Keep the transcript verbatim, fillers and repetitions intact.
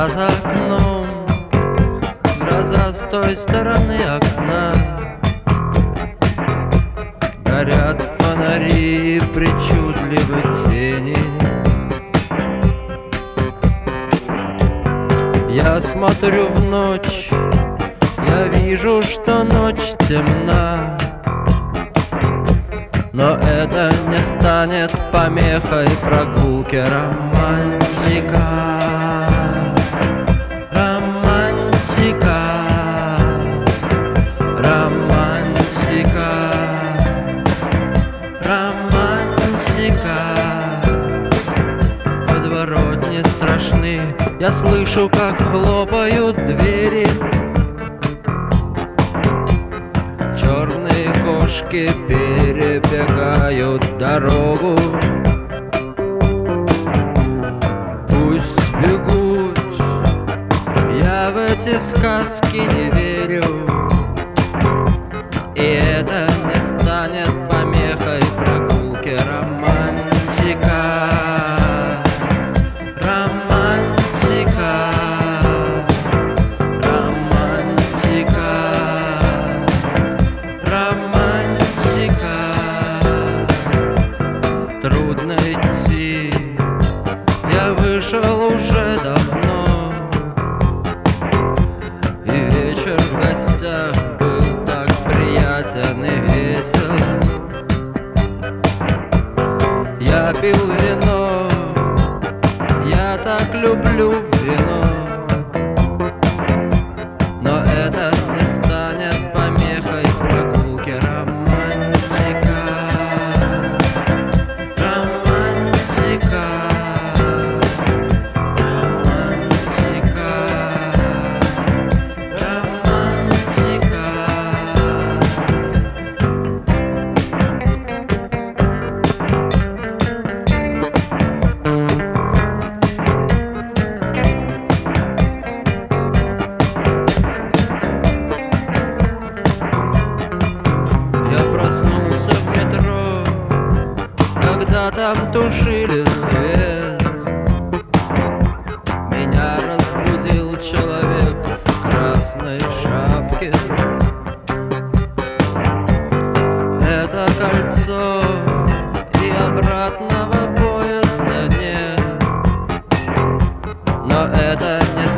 А за окном гроза с той стороны окна. Горят фонари и причудливы тени. Я смотрю в ночь, я вижу, что ночь темна. Но это не станет помехой прогулки романтика. Романтика, романтика, романтика. Подворотни страшны, я слышу, как хлопают двери. Черные кошки перебегают дорогу. Пусть бегут, я в эти сказки не верю. И это не станет помехой прогулки романтика. Романтика, романтика, романтика. Трудно идти, я вышел уже давно. И вечер в гостях был так приятен и весел. Я пил вино, я так люблю вино. Но это не станет помехой прогулки романтика. Романтика, романтика, романтика. Я проснулся в метро, когда там тушили свет. Меня разбудил человек в красной шапке. Это кольцо, и обратного поезда нет. Но это не